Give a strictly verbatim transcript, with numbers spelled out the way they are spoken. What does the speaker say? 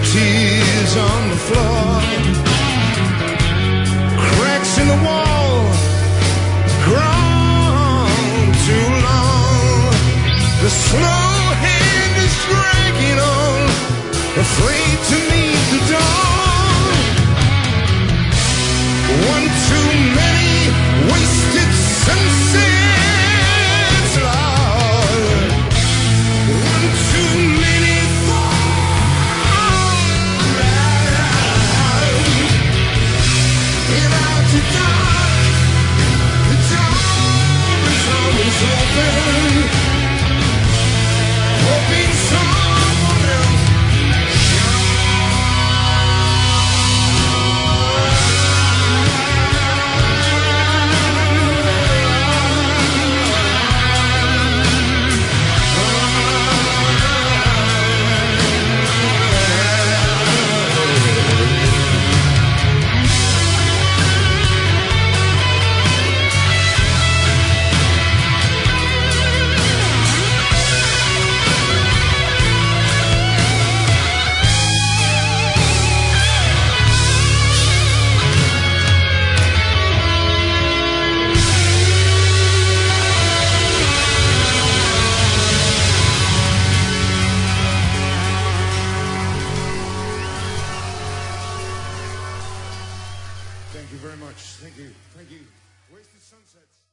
tears on the floor, cracks in the wall, grown too long. The slow hand is dragging on, afraid to meet the dawn. One too many wasted sunsets, Lord. One too many falls. And out the dark, the door is always open, hoping someone else. Thank you very much. Thank you. Thank you. Wasted Sunsets.